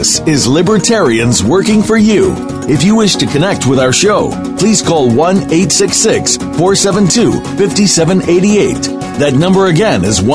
This is Libertarians Working for You. If you wish to connect with our show, please call 1-866-472-5788. That number again is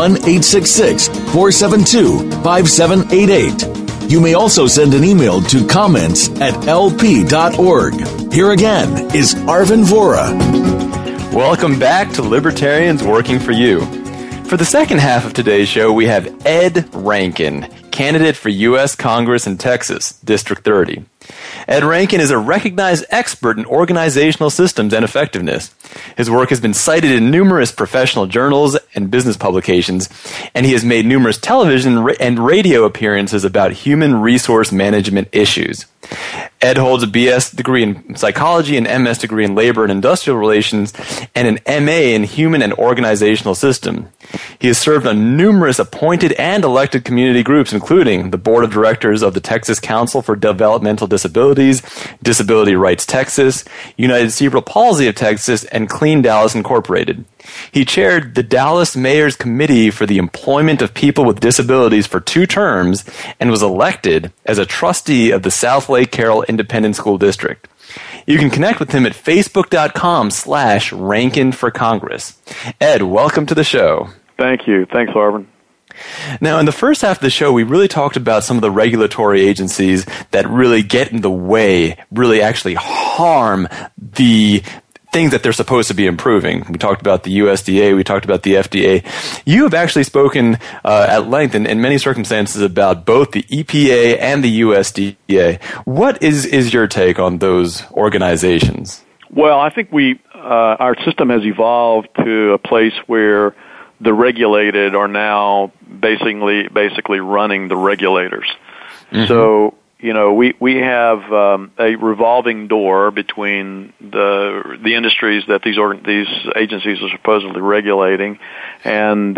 1-866-472-5788. You may also send an email to comments@lp.org. Here again is Arvin Vohra. Welcome back to Libertarians Working for You. For the second half of today's show, we have Ed Rankin, candidate for U.S. Congress in Texas, District 30. Ed Rankin is a recognized expert in organizational systems and effectiveness. His work has been cited in numerous professional journals and business publications, and he has made numerous television and radio appearances about human resource management issues. Ed holds a BS degree in psychology, an MS degree in labor and industrial relations, and an MA in human and organizational system. He has served on numerous appointed and elected community groups, including the Board of Directors of the Texas Council for Developmental Disabilities, Disability Rights Texas, United Cerebral Palsy of Texas, and Clean Dallas Incorporated. He chaired the Dallas Mayor's Committee for the Employment of People with Disabilities for 2 terms and was elected as a trustee of the South Lake Carroll Independent School District. You can connect with him at facebook.com/Rankin for Congress. Ed, welcome to the show. Thank you. Thanks, Arvin. Now, in the first half of the show, we really talked about some of the regulatory agencies that really get in the way, really actually harm the things that they're supposed to be improving. We talked about the USDA, we talked about the FDA. You have actually spoken at length in many circumstances about both the EPA and the USDA. What is your take on those organizations? Well, I think our system has evolved to a place where the regulated are now basically running the regulators. Mm-hmm. So, we have a revolving door between the industries that these agencies are supposedly regulating, and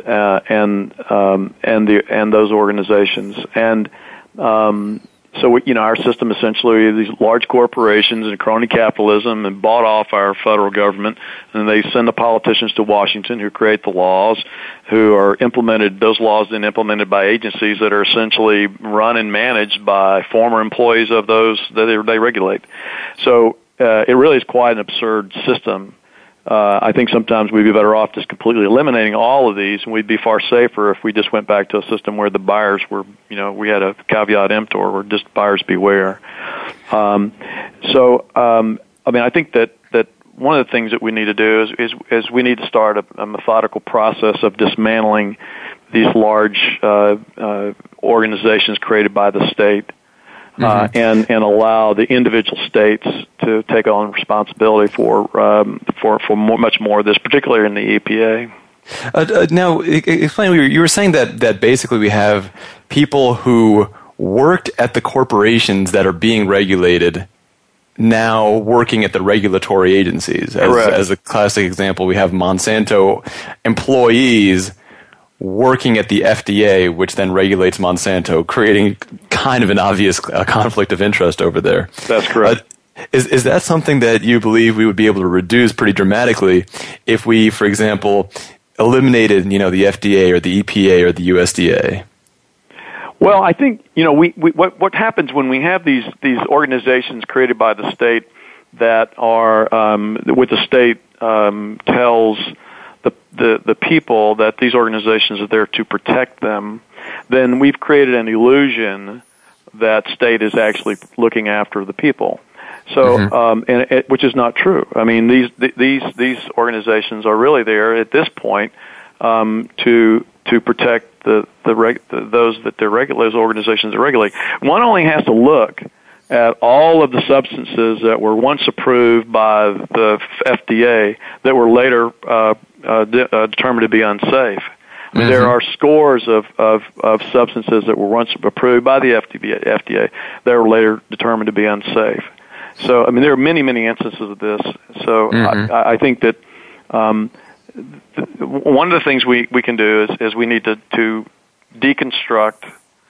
those organizations. And so our system essentially is these large corporations and crony capitalism and bought off our federal government, and they send the politicians to Washington who create the laws, who are implemented, those laws then implemented by agencies that are essentially run and managed by former employees of those that they regulate. So it really is quite an absurd system. I think sometimes we'd be better off just completely eliminating all of these, and we'd be far safer if we just went back to a system where the buyers were, we had a caveat emptor, where just buyers beware. I think that one of the things that we need to do is we need to start a methodical process of dismantling these large organizations created by the state. And allow the individual states to take on responsibility for much more of this, particularly in the EPA. Now, explain. You were saying that basically we have people who worked at the corporations that are being regulated now working at the regulatory agencies. As a classic example, we have Monsanto employees working at the FDA, which then regulates Monsanto, creating kind of an obvious conflict of interest over there. That's correct. Is that something that you believe we would be able to reduce pretty dramatically if we, for example, eliminated, the FDA or the EPA or the USDA? Well, I think, what happens when we have these organizations created by the state that are, with the state tells the people that these organizations are there to protect them, then we've created an illusion that state is actually looking after the people. So, which is not true. I mean, these organizations are really there at this point to protect those that those organizations that regulate. One only has to look at all of the substances that were once approved by the FDA that were later determined to be unsafe. I mean, there are scores of substances that were once approved by the FDA that were later determined to be unsafe. So, I mean, there are many, many instances of this. So, I think that one of the things we can do is we need to deconstruct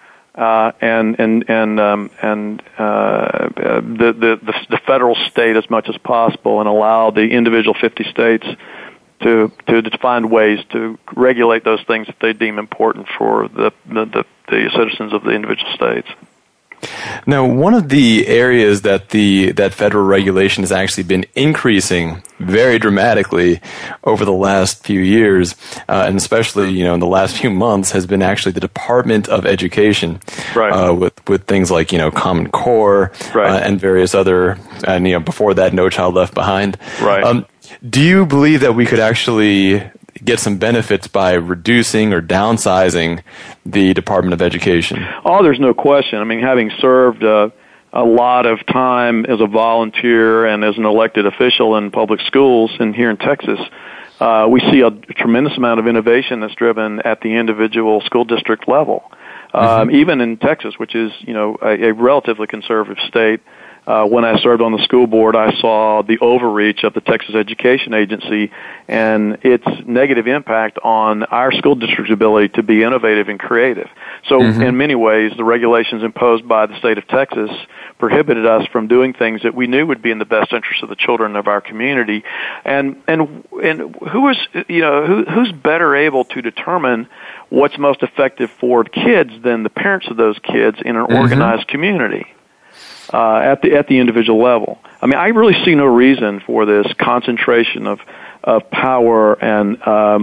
the federal state as much as possible, and allow the individual 50 states to find ways to regulate those things that they deem important for the citizens of the individual states. Now, one of the areas that that federal regulation has actually been increasing very dramatically over the last few years, and especially in the last few months, has been actually the Department of Education, right? With things like Common Core, right, and various other, and before that, No Child Left Behind, right. Do you believe that we could actually get some benefits by reducing or downsizing the Department of Education? Oh, there's no question. I mean, having served a lot of time as a volunteer and as an elected official in public schools and here in Texas, we see a tremendous amount of innovation that's driven at the individual school district level. Even in Texas, which is, a relatively conservative state, when I served on the school board, I saw the overreach of the Texas Education Agency and its negative impact on our school district's ability to be innovative and creative. So in many ways, the regulations imposed by the state of Texas prohibited us from doing things that we knew would be in the best interest of the children of our community. And who's better able to determine what's most effective for kids than the parents of those kids in an organized community? At the individual level. I mean, I really see no reason for this concentration of power and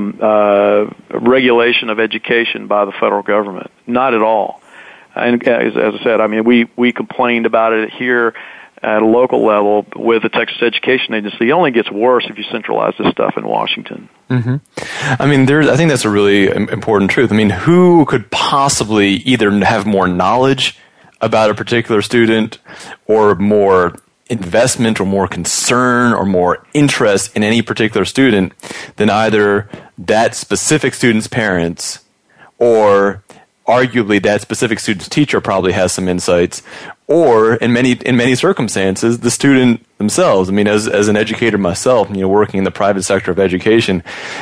regulation of education by the federal government. Not at all. And as I said, I mean, we complained about it here at a local level with the Texas Education Agency. It only gets worse if you centralize this stuff in Washington. I mean, I think that's a really important truth. I mean, who could possibly either have more knowledge about a particular student or more investment or more concern or more interest in any particular student than either that specific student's parents, or arguably that specific student's teacher probably has some insights, or in many circumstances the student themselves. I mean, as an educator myself, working in the private sector of education,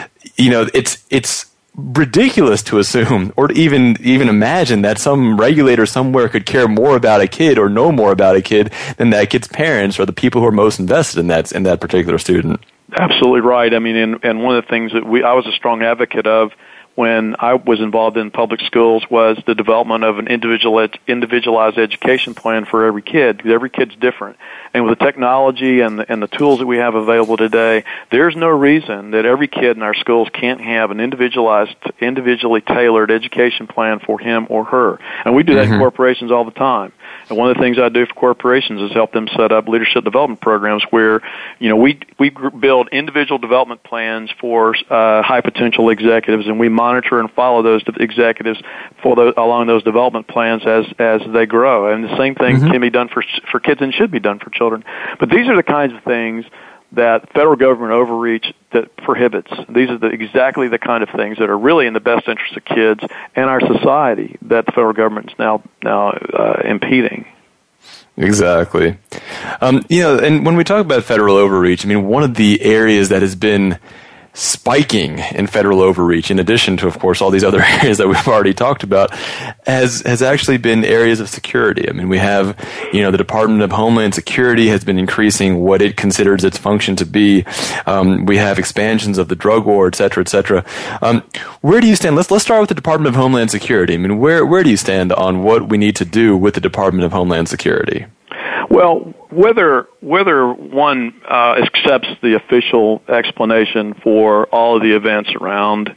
it's ridiculous to assume or to even imagine that some regulator somewhere could care more about a kid or know more about a kid than that kid's parents or the people who are most invested in that particular student. Absolutely right. I mean, and one of the things that I was a strong advocate of when I was involved in public schools was the development of an individualized education plan for every kid, because every kid's different. And with the technology and the tools that we have available today, there's no reason that every kid in our schools can't have an individually tailored education plan for him or her. And we do that in corporations all the time. And one of the things I do for corporations is help them set up leadership development programs where, we build individual development plans for high potential executives, and we monitor and follow those executives along those development plans as they grow. And the same thing can be done for kids and should be done for children. But these are the kinds of things that federal government overreach that prohibits. These are exactly the kind of things that are really in the best interest of kids and our society that the federal government is now impeding. Exactly. And when we talk about federal overreach, I mean, one of the areas that has been spiking in federal overreach, in addition to, of course, all these other areas that we've already talked about, has actually been areas of security. I mean, we have, the Department of Homeland Security has been increasing what it considers its function to be. We have expansions of the drug war, et cetera, et cetera. Where do you stand? Let's start with the Department of Homeland Security. I mean, where do you stand on what we need to do with the Department of Homeland Security? Well, whether one accepts the official explanation for all of the events around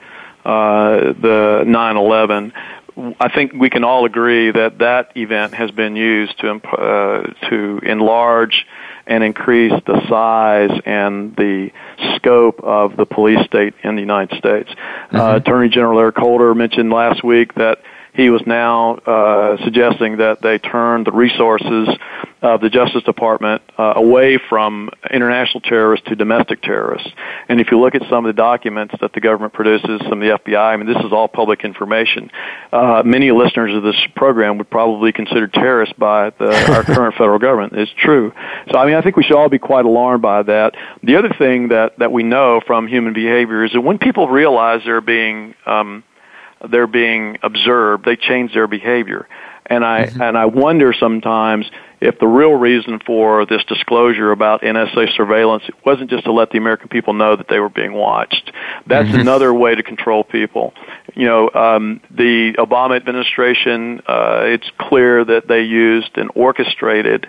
the 9/11, I think we can all agree that event has been used to enlarge and increase the size and the scope of the police state in the United States. Attorney General Eric Holder mentioned last week that he was now suggesting that they turn the resources of the Justice Department away from international terrorists to domestic terrorists. And if you look at some of the documents that the government produces, some of the FBI, I mean, this is all public information. Many listeners of this program would probably consider terrorists by our current federal government. It's true. So, I mean, I think we should all be quite alarmed by that. The other thing that we know from human behavior is that when people realize they're being observed, they change their behavior. And I wonder sometimes if the real reason for this disclosure about NSA surveillance wasn't just to let the American people know that they were being watched. That's another way to control people. The Obama administration, it's clear that they used an orchestrated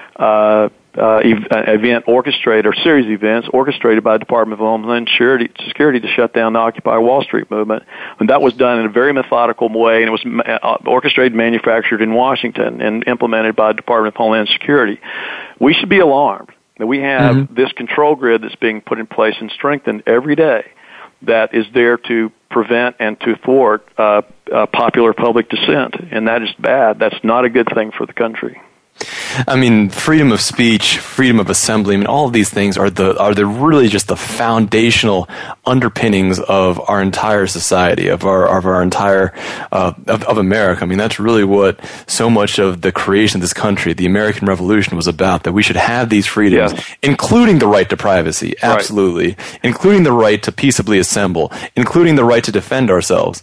event orchestrated, or series of events orchestrated by the Department of Homeland Security to shut down the Occupy Wall Street movement. And that was done in a very methodical way, and it was orchestrated, manufactured in Washington, and implemented by the Department of Homeland Security. We should be alarmed that we have this control grid that's being put in place and strengthened every day that is there to prevent and to thwart popular public dissent, and that is bad. That's not a good thing for the country. I mean, freedom of speech, freedom of assembly, I mean, all of these things are really just the foundational underpinnings of our entire society, of our entire of America. I mean, that's really what so much of the creation of this country, the American Revolution, was about, that we should have these freedoms, including the right to privacy, absolutely, including the right to peaceably assemble, including the right to defend ourselves.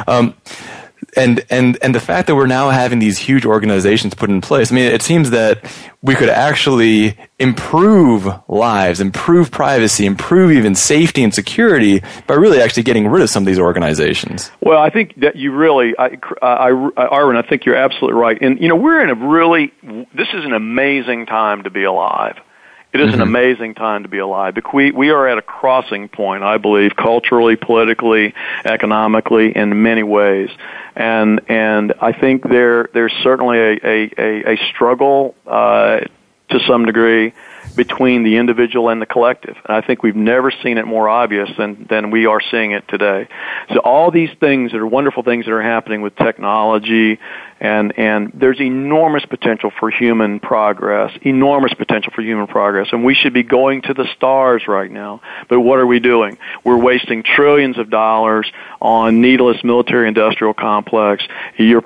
And the fact that we're now having these huge organizations put in place, I mean, it seems that we could actually improve lives, improve privacy, improve even safety and security by really actually getting rid of some of these organizations. Well, I think that you really, Arvin, I think you're absolutely right. And, we're in this is an amazing time to be alive. It is an amazing time to be alive. Because we are at a crossing point, I believe, culturally, politically, economically, in many ways. And I think there's certainly a struggle to some degree between the individual and the collective. And I think we've never seen it more obvious than we are seeing it today. So all these things that are wonderful things that are happening with technology, and there's enormous potential for human progress, and we should be going to the stars right now. But what are we doing? We're wasting trillions of dollars on needless military-industrial complex. Your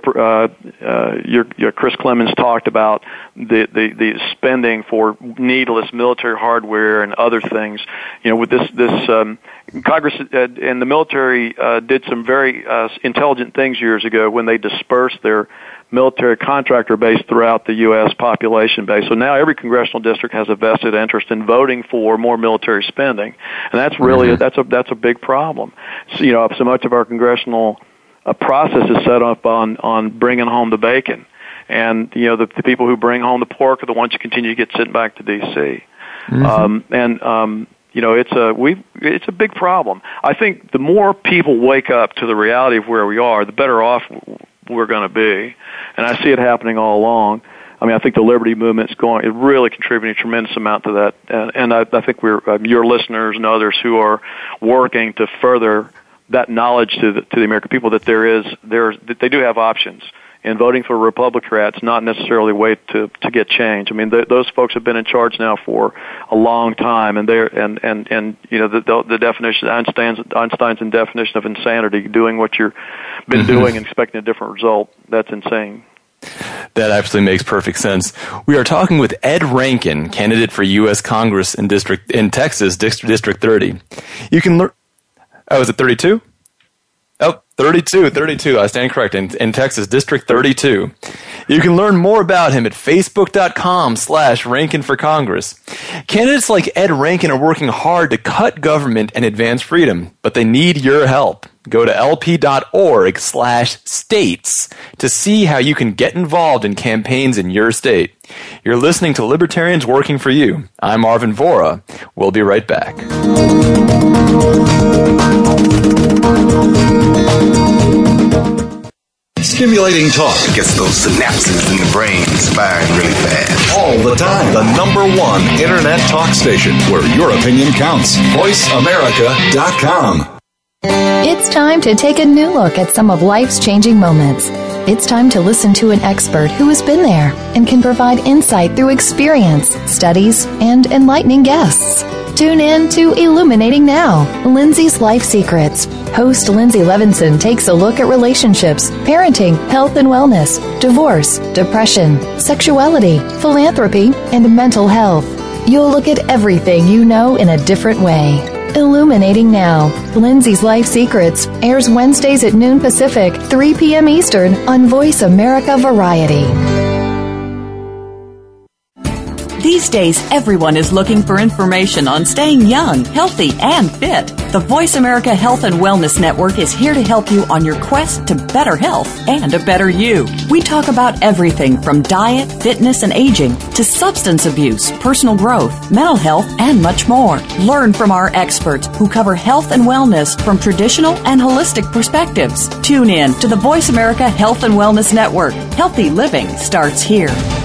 Chris Clemens talked about the spending for needless military hardware and other things. With this Congress and the military did some very intelligent things years ago when they dispersed their military contractor base throughout the U.S. population base. So now every congressional district has a vested interest in voting for more military spending, and that's really that's a big problem. So, so much of our congressional process is set up on bringing home the bacon, and the people who bring home the pork are the ones who continue to get sent back to D.C. It's a big problem. I think the more people wake up to the reality of where we are, the better off we're going to be. And I see it happening all along. I mean, I think the Liberty Movement's really contributing a tremendous amount to that. And I think your listeners and others who are working to further that knowledge to the American people that that they do have options. And voting for Republicans not necessarily a way to get change. I mean, those folks have been in charge now for a long time, and the definition, Einstein's definition of insanity, doing what you've been doing and expecting a different result, that's insane. That absolutely makes perfect sense. We are talking with Ed Rankin, candidate for U.S. Congress in Texas, District 30. You can learn. Oh, is it 32? Oh, 32. I stand correct. In Texas, District 32. You can learn more about him at facebook.com/Rankin for Congress. Candidates like Ed Rankin are working hard to cut government and advance freedom, but they need your help. Go to lp.org/states to see how you can get involved in campaigns in your state. You're listening to Libertarians Working for You. I'm Arvin Vohra. We'll be right back. Stimulating talk gets those synapses in the brain firing really fast. All the time. The #1 internet talk station where your opinion counts. VoiceAmerica.com. It's time to take a new look at some of life's changing moments. It's time to listen to an expert who has been there and can provide insight through experience, studies, and enlightening guests. Tune in to Illuminating Now, Lindsay's Life Secrets. Host Lindsay Levinson takes a look at relationships, parenting, health and wellness, divorce, depression, sexuality, philanthropy, and mental health. You'll look at everything you know in a different way. Illuminating Now, Lindsay's Life Secrets airs Wednesdays at noon Pacific, 3 p.m. Eastern on Voice America Variety. These days, everyone is looking for information on staying young, healthy, and fit. The Voice America Health and Wellness Network is here to help you on your quest to better health and a better you. We talk about everything from diet, fitness, and aging to substance abuse, personal growth, mental health, and much more. Learn from our experts who cover health and wellness from traditional and holistic perspectives. Tune in to the Voice America Health and Wellness Network. Healthy living starts here.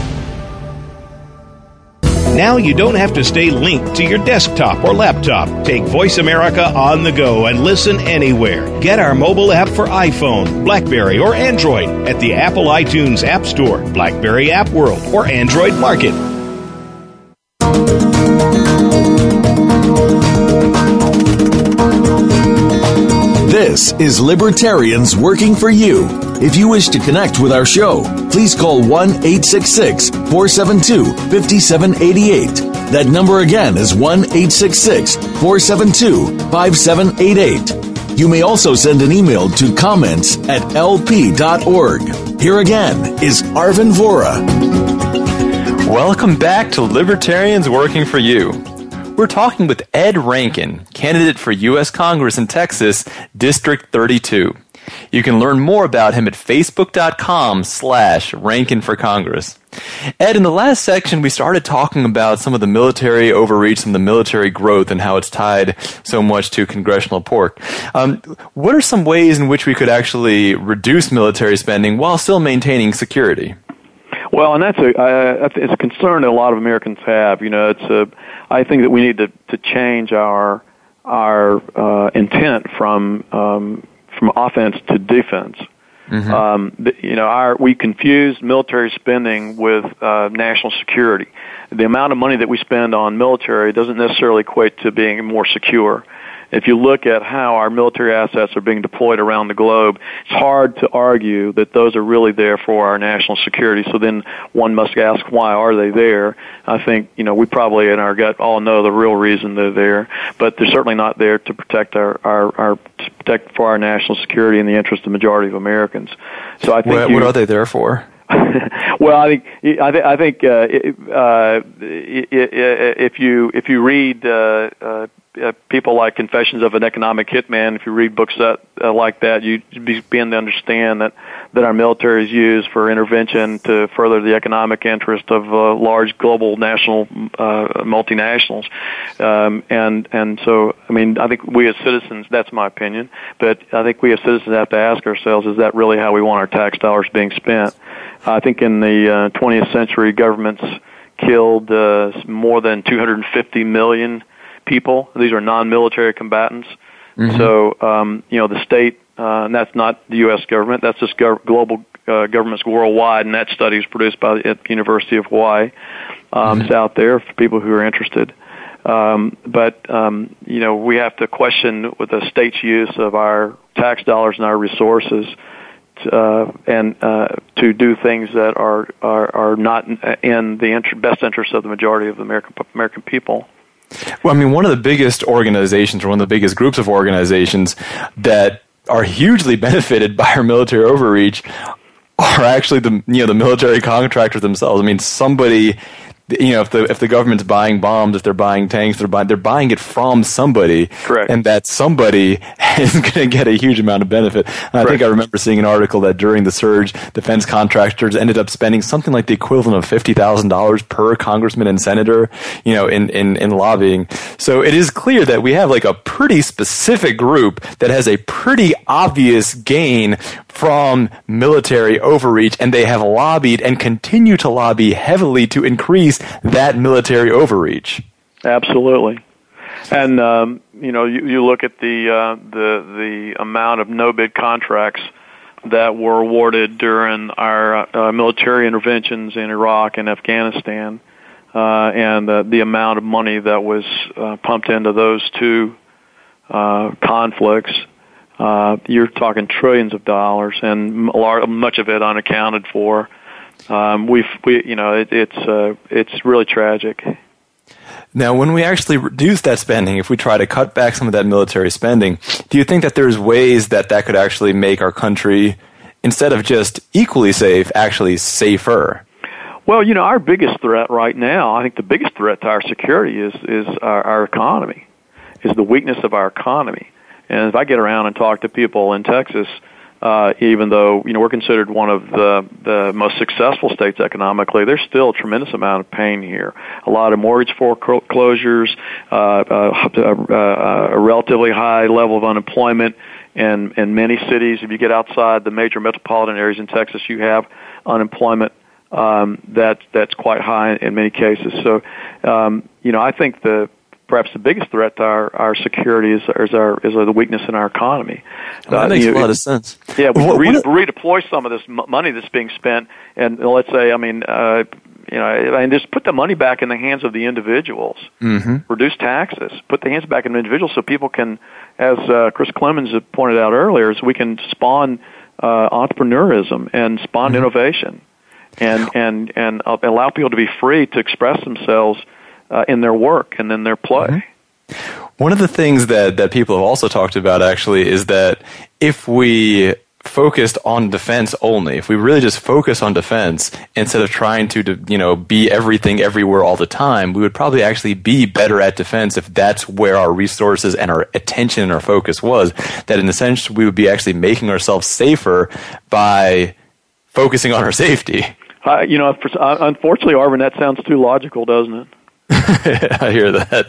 Now you don't have to stay linked to your desktop or laptop. Take Voice America on the go and listen anywhere. Get our mobile app for iPhone, BlackBerry, or Android at the Apple iTunes App Store, BlackBerry App World, or Android Market. This is Libertarians Working for You. If you wish to connect with our show, please call 1-866-472-5788. That number again is 1-866-472-5788. You may also send an email to comments@lp.org. Here again is Arvin Vora. Welcome back to Libertarians Working for You. We're talking with Ed Rankin, candidate for U.S. Congress in Texas, District 32. You can learn more about him at facebook.com/Rankin for Congress. Ed, in the last section, we started talking about some of the military overreach and the military growth and how it's tied so much to congressional pork. What are some ways in which we could actually reduce military spending while still maintaining security? Well, and that's it's a concern that a lot of Americans have. You know, I think that we need to change our intent from offense to defense. Mm-hmm. We confuse military spending with national security. The amount of money that we spend on military doesn't necessarily equate to being more secure. If you look at how our military assets are being deployed around the globe, it's hard to argue that those are really there for our national security. So then one must ask, why are they there? I think, we probably in our gut all know the real reason they're there, but they're certainly not there to protect our national security in the interest of the majority of Americans. So I think what are they there for? Well, I think if you read people like Confessions of an Economic Hitman, if you read books like that, you begin to understand that our military is used for intervention to further the economic interest of large global national multinationals, and so I think we as citizens, that's my opinion, but I think we as citizens have to ask ourselves, is that really how we want our tax dollars being spent? I think in the 20th century, governments killed more than 250 million people. These are non-military combatants. Mm-hmm. So, the state, and that's not the U.S. government, that's just global governments worldwide, and that study is produced by the University of Hawaii. It's out there for people who are interested. But we have to question with the state's use of our tax dollars and our resources to do things that are not in the best interest of the majority of the American people. Well, one of the biggest organizations, or one of the biggest groups of organizations that are hugely benefited by our military overreach are actually the military contractors themselves. Somebody, if the government's buying bombs, if they're buying tanks, they're buying it from somebody. Correct. And that somebody is going to get a huge amount of benefit. And I think I remember seeing an article that during the surge, defense contractors ended up spending something like the equivalent of $50,000 per congressman and senator, in lobbying. So it is clear that we have like a pretty specific group that has a pretty obvious gain from military overreach, and they have lobbied and continue to lobby heavily to increase that military overreach. Absolutely. And you look at the amount of no-bid contracts that were awarded during our military interventions in Iraq and Afghanistan, and the amount of money that was pumped into those two conflicts. You're talking trillions of dollars, and much of it unaccounted for. It's really tragic. Now, when we actually reduce that spending, if we try to cut back some of that military spending, do you think that there's ways that could actually make our country, instead of just equally safe, actually safer? Well, our biggest threat right now, I think the biggest threat to our security is our economy, is the weakness of our economy. And if I get around and talk to people in Texas, even though we're considered one of the most successful states economically, there's still a tremendous amount of pain here. A lot of mortgage foreclosures, a relatively high level of unemployment, and in many cities, if you get outside the major metropolitan areas in Texas, you have unemployment that's quite high in many cases. So, I think perhaps the biggest threat to our security is the weakness in our economy. That makes a lot of sense. Yeah, we redeploy some of this money that's being spent, and let's say, and just put the money back in the hands of the individuals. Mm-hmm. Reduce taxes. Put the hands back in the individuals so people can, as Chris Clemens had pointed out earlier, so we can spawn entrepreneurism and spawn innovation, and allow people to be free to express themselves in their work and in their play. Mm-hmm. One of the things that people have also talked about actually is that if we focused on defense only, if we really just focus on defense instead of trying to be everything everywhere all the time, we would probably actually be better at defense if that's where our resources and our attention and our focus was. That in a sense we would be actually making ourselves safer by focusing on our safety. Unfortunately, Arvin, that sounds too logical, doesn't it? I hear that.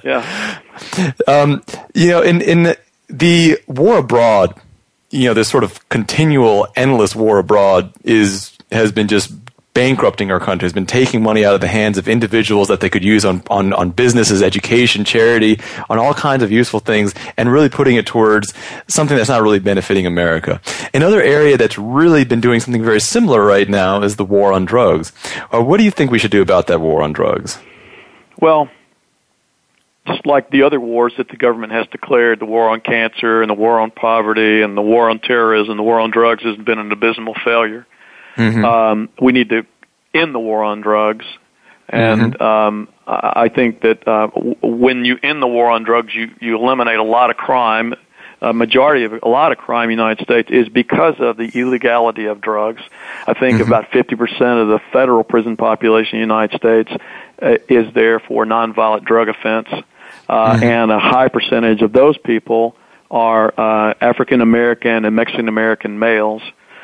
Yeah. In the war abroad, this sort of continual, endless war abroad has been just bankrupting our country. Has been taking money out of the hands of individuals that they could use on businesses, education, charity, on all kinds of useful things, and really putting it towards something that's not really benefiting America. Another area that's really been doing something very similar right now is the war on drugs. What do you think we should do about that war on drugs? Well, just like the other wars that the government has declared, the war on cancer and the war on poverty and the war on terrorism, the war on drugs has been an abysmal failure. Mm-hmm. We need to end the war on drugs. And I think that when you end the war on drugs, you eliminate a lot of crime. A lot of crime in the United States is because of the illegality of drugs. I think about 50% of the federal prison population in the United States is there for nonviolent drug offense, and a high percentage of those people are African American and Mexican American males.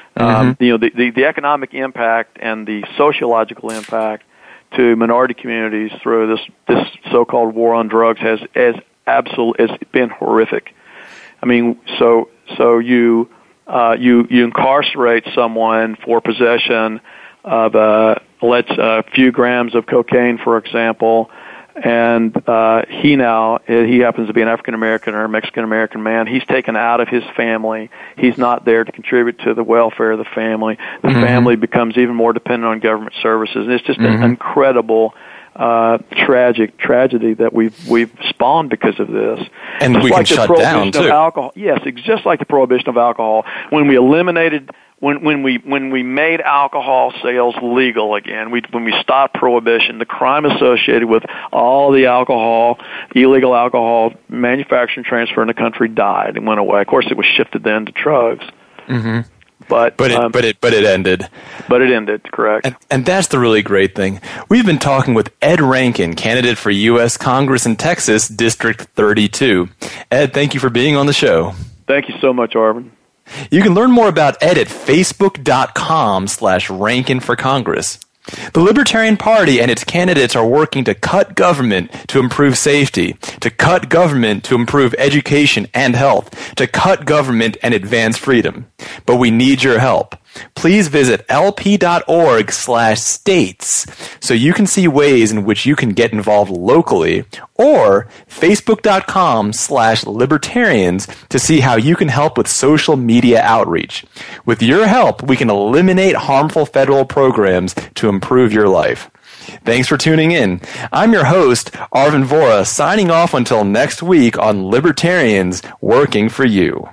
The economic impact and the sociological impact to minority communities through this so-called war on drugs has been horrific. I mean, so you incarcerate someone for possession of a few grams of cocaine, for example, and he happens to be an African American or a Mexican American man. He's taken out of his family. He's not there to contribute to the welfare of the family. The family becomes even more dependent on government services, and it's just an incredible tragedy that we've spawned because of this. And just we can shut down too. Alcohol. Yes, it's just like the prohibition of alcohol. When we eliminated, when we made alcohol sales legal again, when we stopped prohibition, the crime associated with all the illegal alcohol manufacturing, transfer in the country died and went away. Of course, it was shifted then to drugs. Mm-hmm. But it ended. But it ended, correct. And that's the really great thing. We've been talking with Ed Rankin, candidate for U.S. Congress in Texas, District 32. Ed, thank you for being on the show. Thank you so much, Arvin. You can learn more about Ed at facebook.com/Rankin for Congress. The Libertarian Party and its candidates are working to cut government to improve safety, to cut government to improve education and health, to cut government and advance freedom. But we need your help. Please visit lp.org/states so you can see ways in which you can get involved locally, or facebook.com/libertarians to see how you can help with social media outreach. With your help, we can eliminate harmful federal programs to improve your life. Thanks for tuning in. I'm your host, Arvin Vohra, signing off until next week on Libertarians Working for You.